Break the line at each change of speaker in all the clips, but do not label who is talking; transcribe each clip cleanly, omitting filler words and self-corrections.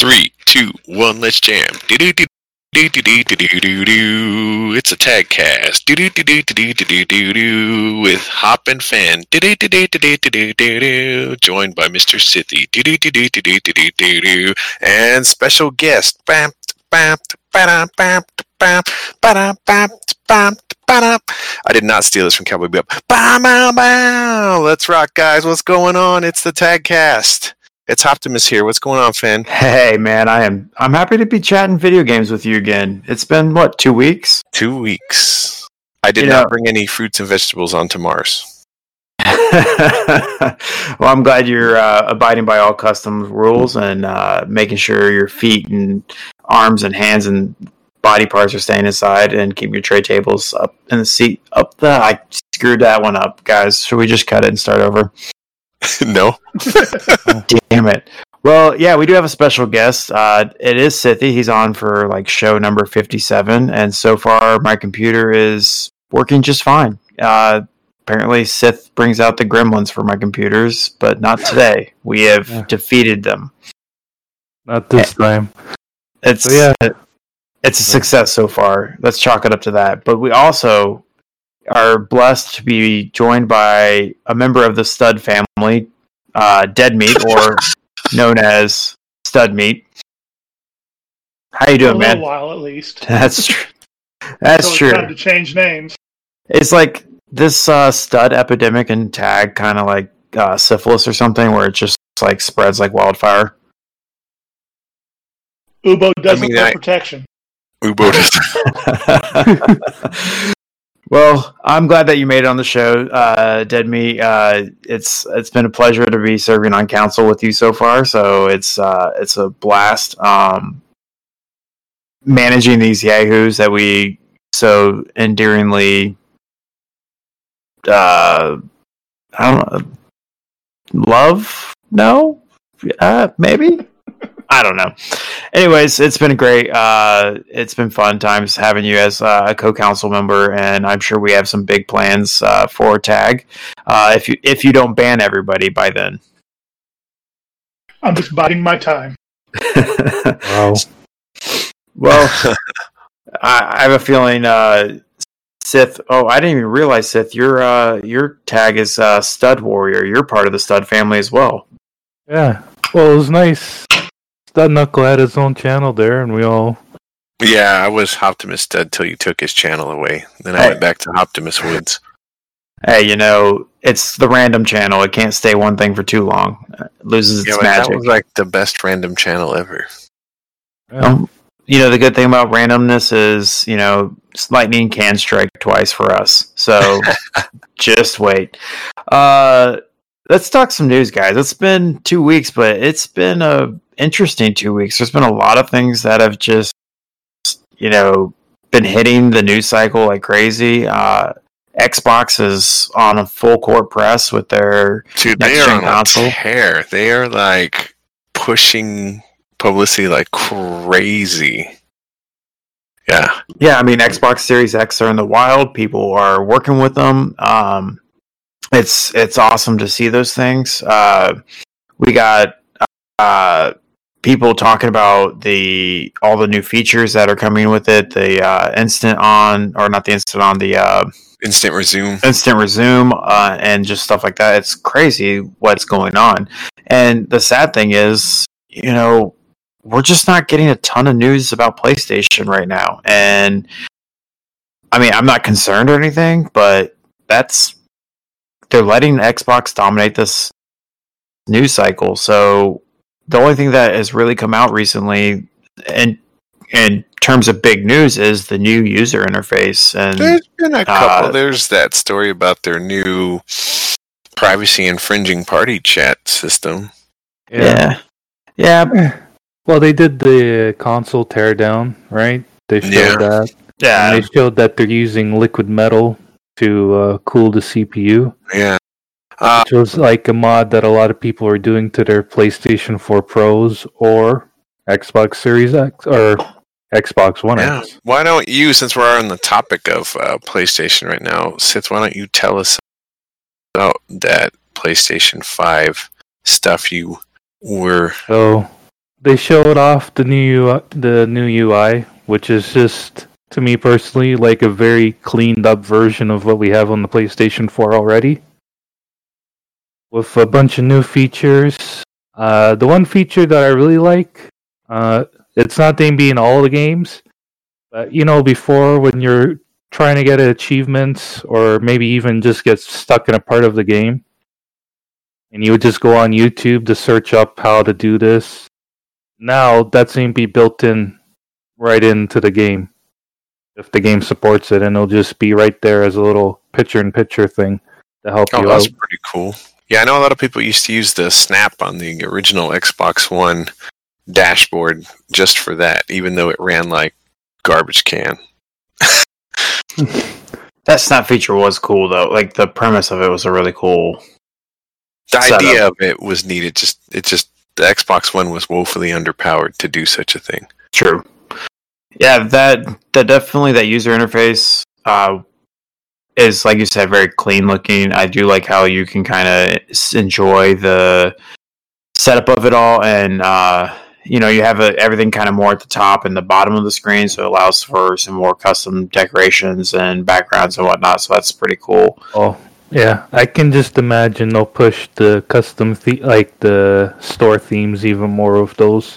3, 2, 1, let's jam. Do-do-do. Do-do-do-do-do-do-do. It's a tag cast. Do-do-do-do-do-do-do-do. With Hop and Fan. Do-do-do-do-do-do-do-do. Joined by Mr. Sithy. Do-do-do-do-do-do-do-do. And special guest. Bam, bam, bam, bam, bam, bam, bam, bam. I did not steal this from Cowboy Bebop. Bow, bow, bow. Let's rock, guys. What's going on? It's the tag cast. It's Optimus here. What's going on, Finn?
Hey, man, I'm happy to be chatting video games with you again. It's been, 2 weeks?
2 weeks. I did not bring any fruits and vegetables onto Mars.
Well, I'm glad you're abiding by all custom rules and making sure your feet and arms and hands and body parts are staying inside and keep your tray tables up in the seat. I screwed that one up, guys. Should we just cut it and start over?
No.
Damn it. Well, yeah, we do have a special guest. It is Sithy. He's on for show number 57, and so far my computer is working just fine. Apparently Sith brings out the gremlins for my computers, but not today. We have defeated them.
Not this time.
It's a success so far. Let's chalk it up to that. But we also are blessed to be joined by a member of the Stud family, Dead Meat, or known as Stud Meat. How you doing, man?
A while, at least.
That's true. That's true.
It's time to change names.
It's like this stud epidemic in tag, kind of like syphilis or something, where it just spreads like wildfire.
Ubo doesn't have protection.
Ubo doesn't.
Well, I'm glad that you made it on the show, Dead Meat. It's been a pleasure to be serving on council with you so far. So it's a blast managing these yahoos that we so endearingly I don't know, love. No, maybe. I don't know. Anyways, it's been great. It's been fun times having you as a co-council member, and I'm sure we have some big plans for TAG. If you don't ban everybody by then.
I'm just biding my time.
Wow. Well, I have a feeling, Sith. Oh, I didn't even realize, Sith. Your tag is Stud Warrior. You're part of the Stud family as well.
Yeah. Well, it was nice. Stud Knuckle had his own channel there, and we all...
Yeah, I was Optimus Stud till you took his channel away. Then I went back to Optimus Woods.
Hey, it's the random channel. It can't stay one thing for too long. It loses its magic.
That was the best random channel ever.
Yeah. The good thing about randomness is, lightning can strike twice for us. So just wait. Let's talk some news, guys. It's been 2 weeks, but it's been a interesting 2 weeks. There's been a lot of things that have just, been hitting the news cycle like crazy. Xbox is on a full court press with their next-gen console.
Tear. They are pushing publicity like crazy. Yeah.
Yeah, I mean, Xbox Series X are in the wild. People are working with them. It's awesome to see those things. We got people talking about all the new features that are coming with it. The instant resume, and just stuff like that. It's crazy what's going on. And the sad thing is, we're just not getting a ton of news about PlayStation right now. And I mean, I'm not concerned or anything, but they're letting Xbox dominate this news cycle. So the only thing that has really come out recently in terms of big news is the new user interface. And
there's been a couple. There's that story about their new privacy infringing party chat system.
Yeah.
Well, they did the console teardown, right? They showed that.
Yeah.
And they showed that they're using liquid metal to cool the CPU.
Yeah.
Which was a mod that a lot of people are doing to their PlayStation 4 Pros or Xbox Series X or Xbox One X.
Why don't you, since we're on the topic of PlayStation right now, Sith, why don't you tell us about that PlayStation 5 stuff you were...
So, they showed off the new UI, which is just, to me personally, like a very cleaned up version of what we have on the PlayStation 4 already, with a bunch of new features. The one feature that I really like, it's not going to be in all the games, but before, when you're trying to get achievements or maybe even just get stuck in a part of the game, and you would just go on YouTube to search up how to do this. Now that's going to be built in right into the game, if the game supports it, and it'll just be right there as a little picture-in-picture thing to help you out.
That's pretty cool. Yeah, I know a lot of people used to use the Snap on the original Xbox One dashboard just for that, even though it ran like garbage can.
That Snap feature was cool, though. Like, the premise of it was a really cool
idea of it was needed. The Xbox One was woefully underpowered to do such a thing.
True. Yeah, that definitely, that user interface is, like you said, very clean looking. I do like how you can kind of enjoy the setup of it all, and you have everything kind of more at the top and the bottom of the screen, so it allows for some more custom decorations and backgrounds and whatnot. So that's pretty cool.
Oh, yeah, I can just imagine they'll push the custom like the store themes even more of those.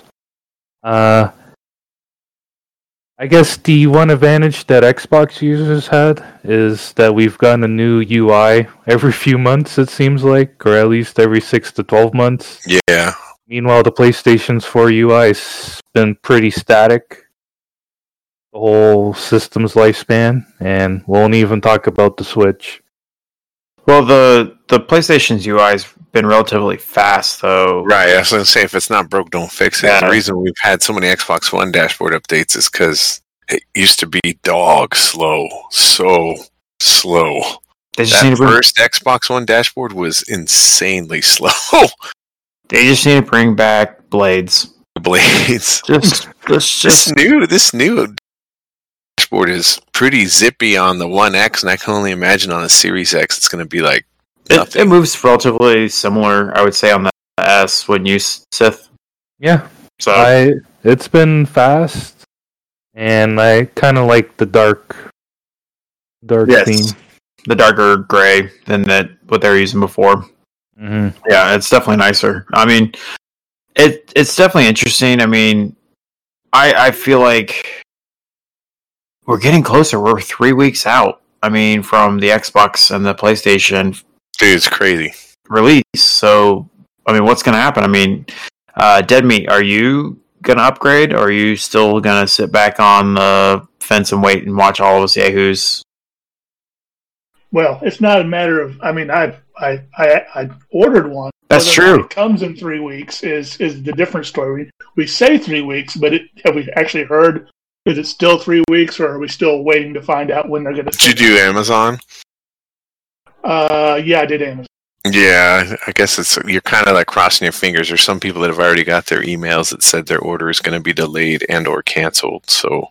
I guess the one advantage that Xbox users had is that we've gotten a new UI every few months, it seems like, or at least every 6 to 12 months.
Yeah.
Meanwhile, the PlayStation's 4 UI has been pretty static the whole system's lifespan, and we won't even talk about the Switch.
Well, the PlayStation's UI's been relatively fast, though.
Right, I was going to say, if it's not broke, don't fix it. Yeah. The reason we've had so many Xbox One dashboard updates is because it used to be dog slow. So slow. That first Xbox One dashboard was insanely slow.
They just need to bring back Blades.
Blades.
This
new dashboard is pretty zippy on the One X, and I can only imagine on the Series X it's going to be like nothing.
It moves relatively similar, I would say, on the S, wouldn't you, Sith?
Yeah.
So
it's been fast, and I kind of like the dark theme.
The darker gray than what they were using before.
Mm-hmm.
Yeah, it's definitely nicer. I mean, it's definitely interesting. I mean, I feel like we're getting closer. We're 3 weeks out. I mean, from the Xbox and the PlayStation.
Dude, it's crazy.
Release. So, I mean, what's going to happen? I mean, Dead Meat, are you going to upgrade, or are you still going to sit back on the fence and wait and watch all of us yahoos?
Well, it's not a matter of. I mean, I ordered one.
That's true.
It comes in 3 weeks is the different story. We say 3 weeks, but have we actually heard? Is it still 3 weeks, or are we still waiting to find out when they're going to?
Did you do Amazon?
Yeah, I did Amazon.
Yeah, I guess you're kind of like crossing your fingers. There's some people that have already got their emails that said their order is going to be delayed and or canceled. So,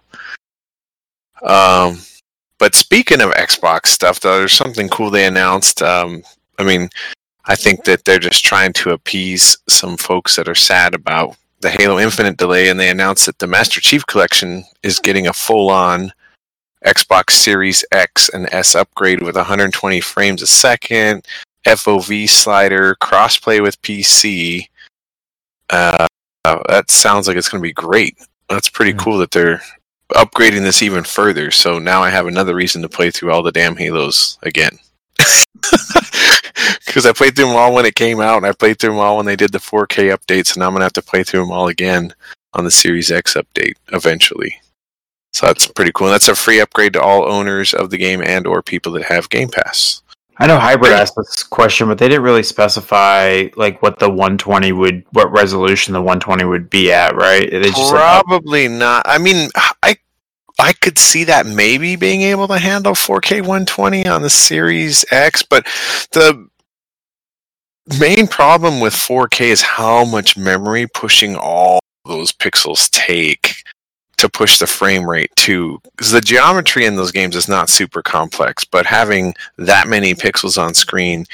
but speaking of Xbox stuff, though, there's something cool they announced. I mean, I think that they're just trying to appease some folks that are sad about the Halo Infinite delay, and they announced that the Master Chief Collection is getting a full-on Xbox Series X and S upgrade with 120 frames a second, FOV slider, crossplay with PC. That sounds like it's going to be great. That's pretty cool that they're upgrading this even further. So now I have another reason to play through all the damn Halos again. Because I played through them all when it came out, and I played through them all when they did the 4K updates, and I'm going to have to play through them all again on the Series X update eventually. So that's pretty cool. And that's a free upgrade to all owners of the game and or people that have Game Pass.
I know Hybrid asked this question, but they didn't really specify like what resolution the 120 would be at, right? They just
probably not. I mean, I could see that maybe being able to handle 4K 120 on the Series X, but the main problem with 4K is how much memory pushing all those pixels take to push the frame rate too. Because the geometry in those games is not super complex, but having that many pixels on screen,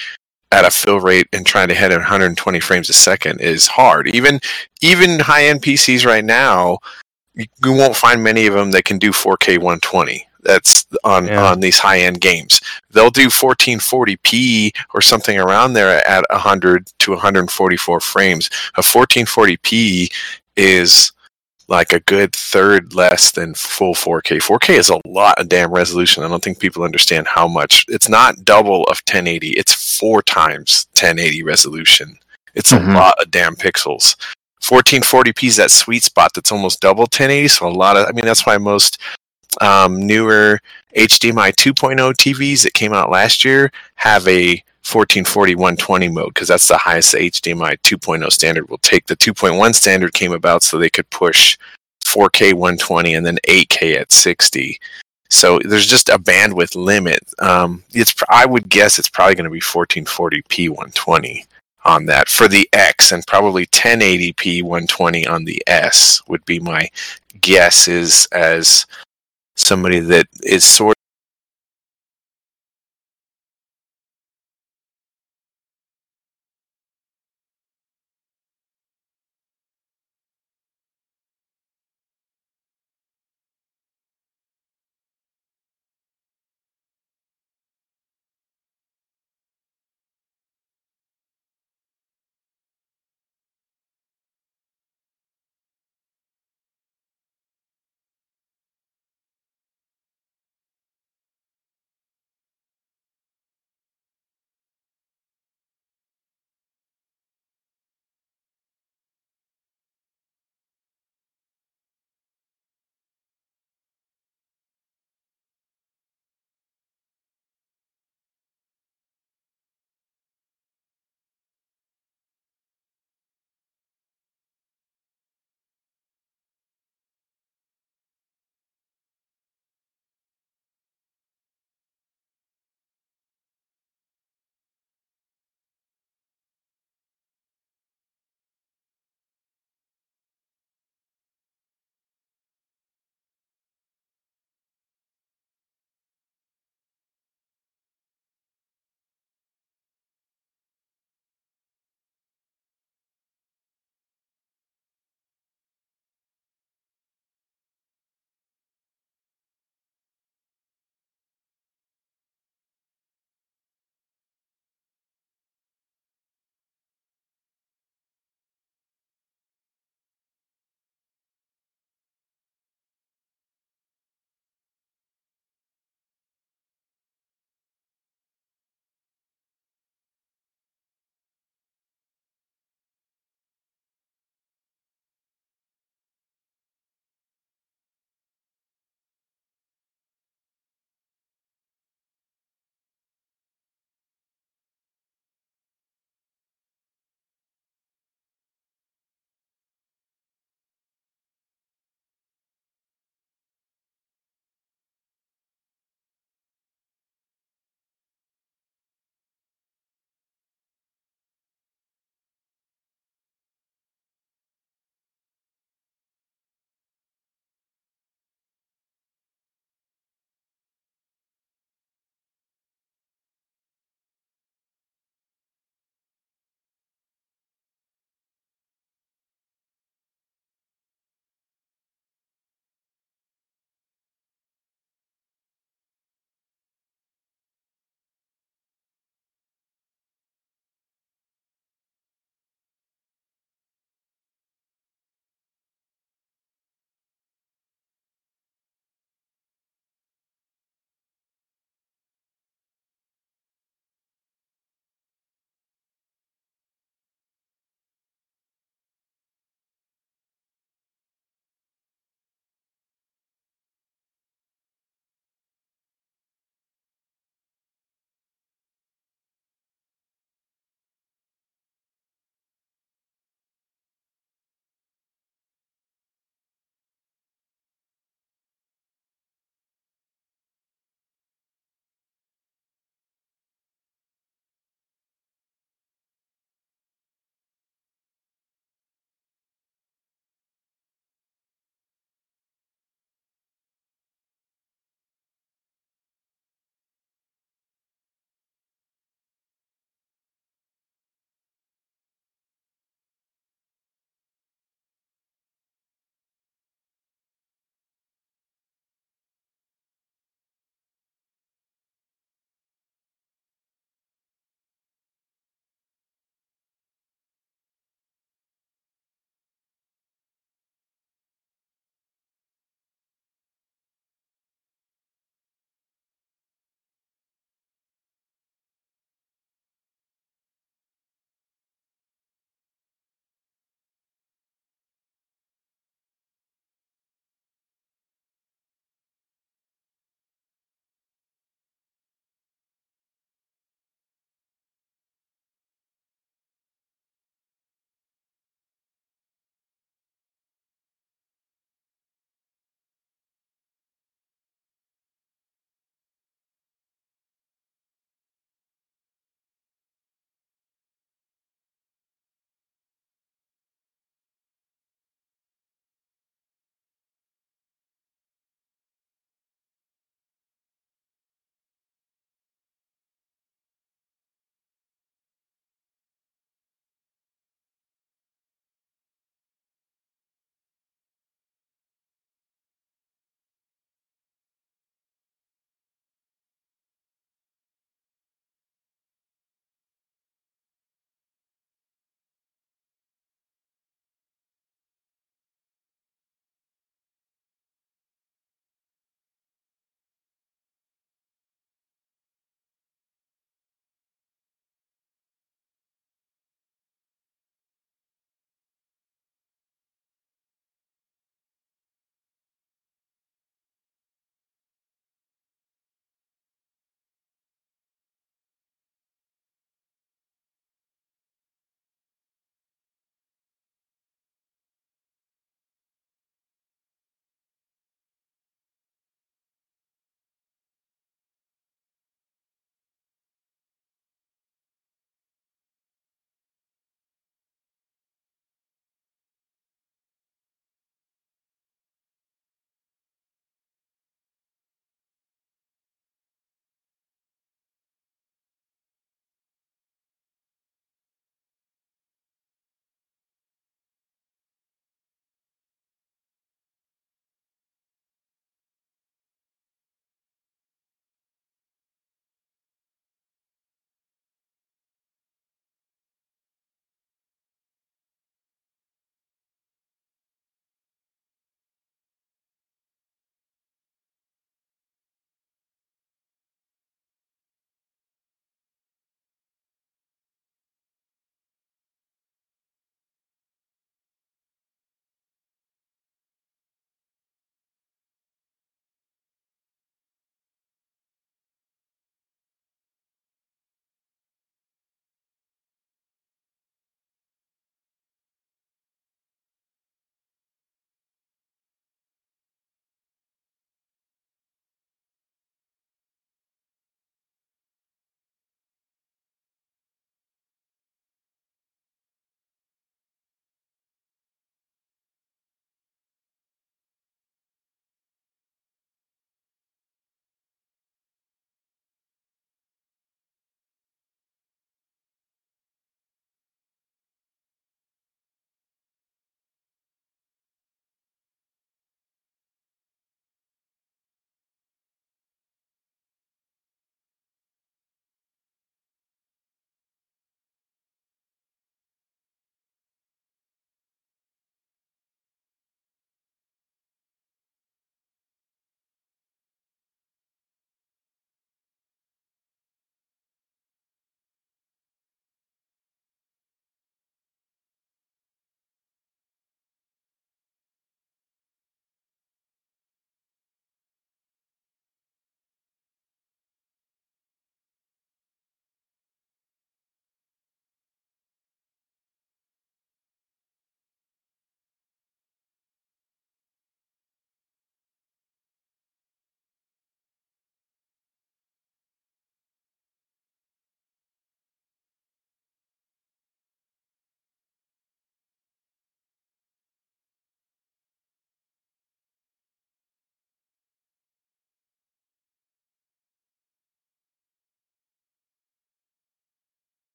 at a fill rate and trying to hit 120 frames a second is hard. Even high-end PCs right now, you won't find many of them that can do 4K 120. That's on these high-end games. They'll do 1440p or something around there at 100 to 144 frames. A 1440p is like a good third less than full 4K. 4K is a lot of damn resolution. I don't think people understand how much. It's not double of 1080. It's 4 times 1080 resolution. It's a lot of damn pixels. 1440p is that sweet spot that's almost double 1080. So that's why most newer HDMI 2.0 TVs that came out last year have a 1440 120 mode, because that's the highest the HDMI 2.0 standard will take. The 2.1 standard came about so they could push 4K 120 and then 8K at 60. So there's just a bandwidth limit. I would guess it's probably going to be 1440p 120 on that for the X, and probably 1080p 120 on the S would be my guess, is as somebody that is sort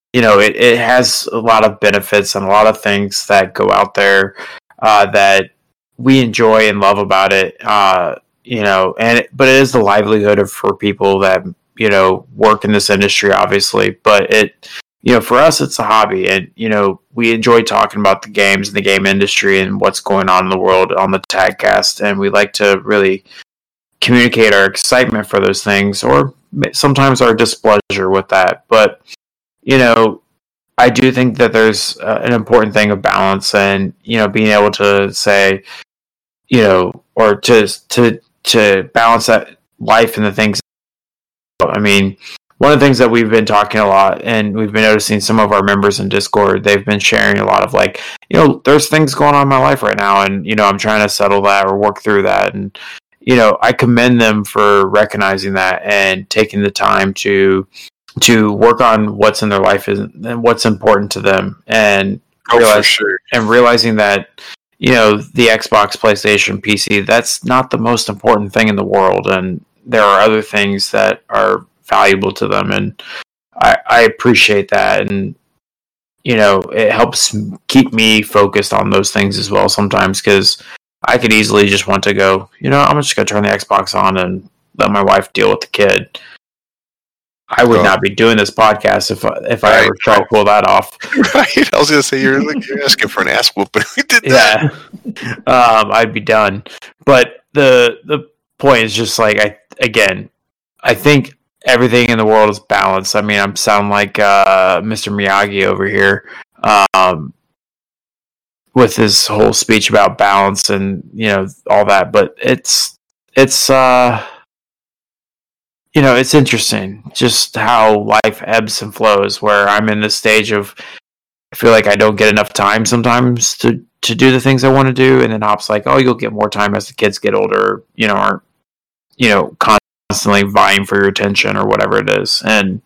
it has a lot of benefits and a lot of things that go out there that we enjoy and love about it. But it is the livelihood for people that work in this industry, obviously. But for us, it's a hobby, and we enjoy talking about the games and the game industry and what's going on in the world on the Tagcast, and we like to really communicate our excitement for those things, or sometimes our displeasure with that. But I do think that there's an important thing of balance, and being able to say, or to balance that life and the things. I mean, one of the things that we've been talking a lot, and we've been noticing some of our members in Discord, they've been sharing a lot of there's things going on in my life right now, and I'm trying to settle that or work through that, and I commend them for recognizing that and taking the time to work on what's in their life and what's important to them, and realizing that the Xbox, PlayStation, PC, that's not the most important thing in the world, and there are other things that are valuable to them, and I appreciate that, and it helps keep me focused on those things as well sometimes, because I could easily just want to go, I'm just going to turn the Xbox on and let my wife deal with the kid. I would not be doing this podcast if I ever try to pull that off.
Right. I was going to say, you're asking for an ass whooping. We did that.
Yeah. I'd be done. But the point is just I think everything in the world is balanced. I mean, I'm sounding like Mr. Miyagi over here with his whole speech about balance and all that. But it's interesting just how life ebbs and flows. Where I'm in this stage of I feel like I don't get enough time sometimes to do the things I want to do, and then Hop's like, "Oh, you'll get more time as the kids get older." Aren't constantly vying for your attention or whatever it is, and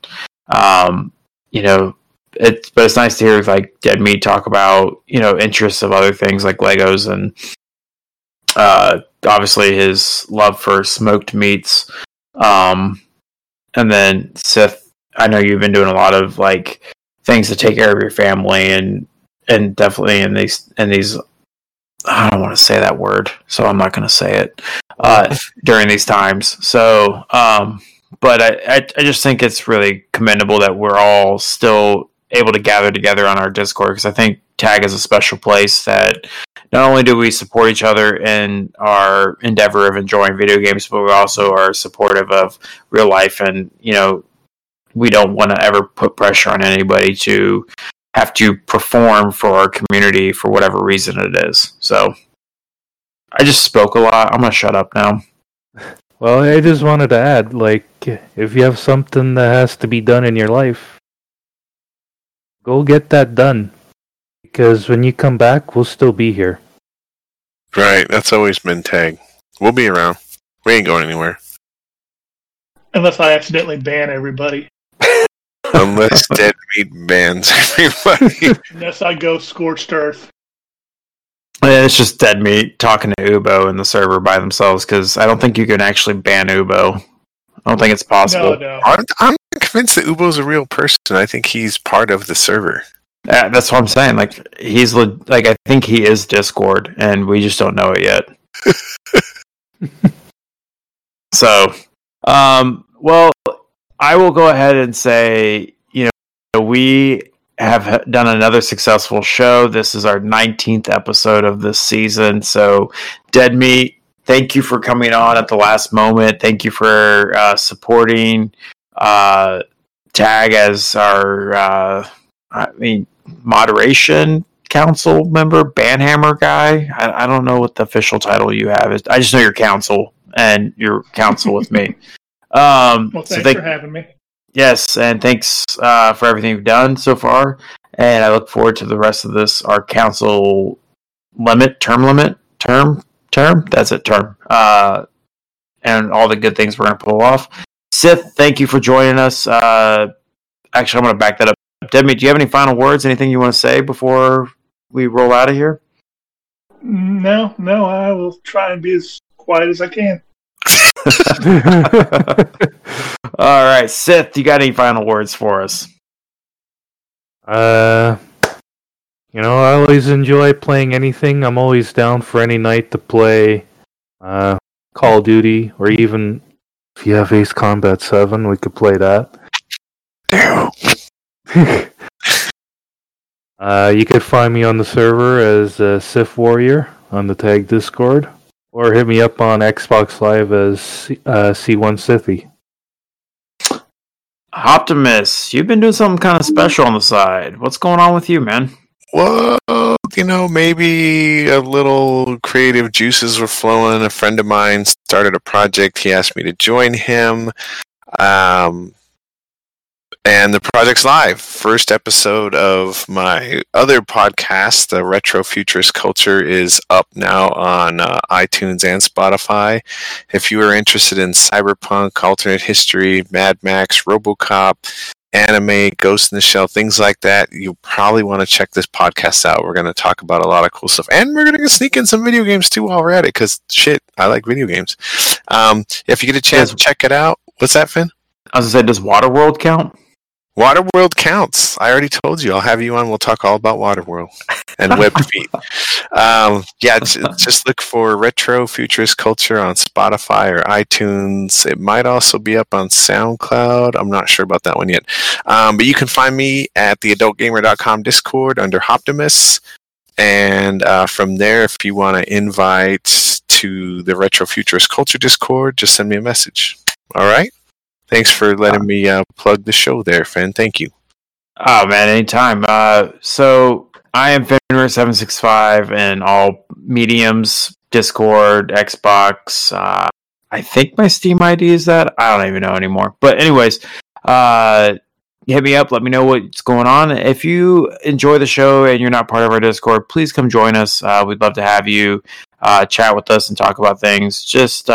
it's nice to hear Dead Meat talk about interests of other things like Legos, and obviously his love for smoked meats, and then Sith, I know you've been doing a lot of things to take care of your family, and definitely in these I don't want to say that word, so I'm not going to say it during these times. So, but I just think it's really commendable that we're all still able to gather together on our Discord, because I think Tag is a special place that not only do we support each other in our endeavor of enjoying video games, but we also are supportive of real life, and we don't want to ever put pressure on anybody to have to perform for our community for whatever reason it is. So I just spoke a lot. I'm going to shut up now.
Well, I just wanted to add, if you have something that has to be done in your life, go get that done. Because when you come back, we'll still be here.
Right, that's always been Tag. We'll be around. We ain't going anywhere.
Unless I accidentally ban everybody.
Unless Dead Meat bans everybody.
Unless I go scorched earth.
Yeah, it's just Dead Meat talking to Ubo in the server by themselves, because I don't think you can actually ban Ubo. I don't think it's possible.
No.
I'm convinced that Ubo's a real person. I think he's part of the server.
Yeah, that's what I'm saying. He's I think he is Discord, and we just don't know it yet. So, well, I will go ahead and say, we have done another successful show. This is our 19th episode of this season. So, Dead Meat, thank you for coming on at the last moment. Thank you for supporting Tag as our, moderation council member, Banhammer guy. I don't know what the official title you have is. I just know you're council, and you're council with me.
Well, thanks for having me.
Yes, and thanks for everything you've done so far. And I look forward to the rest of this, our council term. That's it, term. And all the good things we're going to pull off. Sith, thank you for joining us. Actually, I'm going to back that up. Demi, do you have any final words? Anything you want to say before we roll out of here?
No, I will try and be as quiet as I can.
All right, Sith, you got any final words for us?
I always enjoy playing anything. I'm always down for any night to play Call of Duty, or even if you have Ace Combat 7, we could play that. You could find me on the server as Sith Warrior on the Tag Discord, or hit me up on Xbox Live as C1 Sithy.
Optimus, you've been doing something kind of special on the side. What's going on with you, man?
Well, maybe a little creative juices were flowing. A friend of mine started a project. He asked me to join him. And the project's live. First episode of my other podcast, the Retro Futurist Culture, is up now on iTunes and Spotify. If you are interested in cyberpunk, alternate history, Mad Max, RoboCop, anime, Ghost in the Shell, things like that, you probably want to check this podcast out. We're going to talk about a lot of cool stuff. And we're going to sneak in some video games too while we're at it, because shit, I like video games. If you get a chance to check it out. What's that, Finn?
I was going to say, does Waterworld count?
Waterworld counts. I already told you. I'll have you on. We'll talk all about Waterworld and WebFeet. Just look for Retro Futurist Culture on Spotify or iTunes. It might also be up on SoundCloud. I'm not sure about that one yet. But you can find me at the AdultGamer.com Discord under Optimus. And from there, if you want to invite to the Retro Futurist Culture Discord, just send me a message. All right? Thanks for letting me plug the show there, Finn. Thank you.
Oh, man, anytime. So I am Fenrir765 in all mediums, Discord, Xbox. I think my Steam ID is that. I don't even know anymore. But anyways, hit me up. Let me know what's going on. If you enjoy the show and you're not part of our Discord, please come join us. We'd love to have you chat with us and talk about things. Just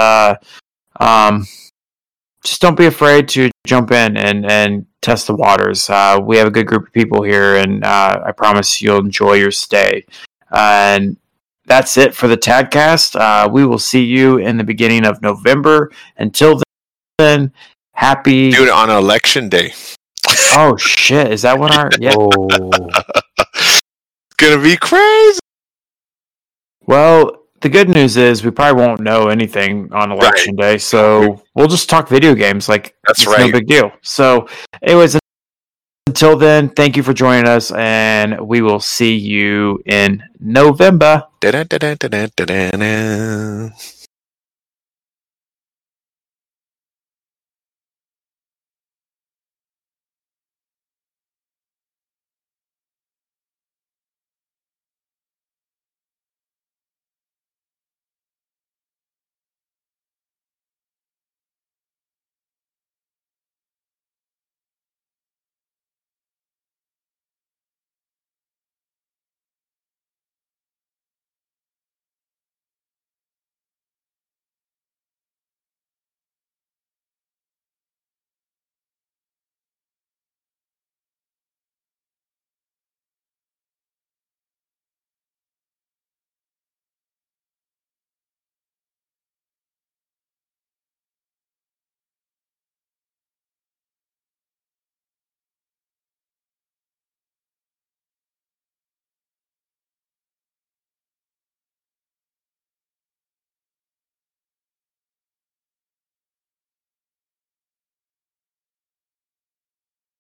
don't be afraid to jump in and test the waters. We have a good group of people here, and I promise you'll enjoy your stay. And that's it for the Tagcast. We will see you in the beginning of November. Until then, happy...
Do it on Election Day.
Oh, shit. Is that what our... Yeah.
Oh.
It's going to be crazy.
Well... The good news is we probably won't know anything on Election Day, so we'll just talk video games. Like,
that's
it's
right.
No big deal. So, anyways, until then, thank you for joining us, and we will see you in November.
Da-da-da-da-da-da-da-da.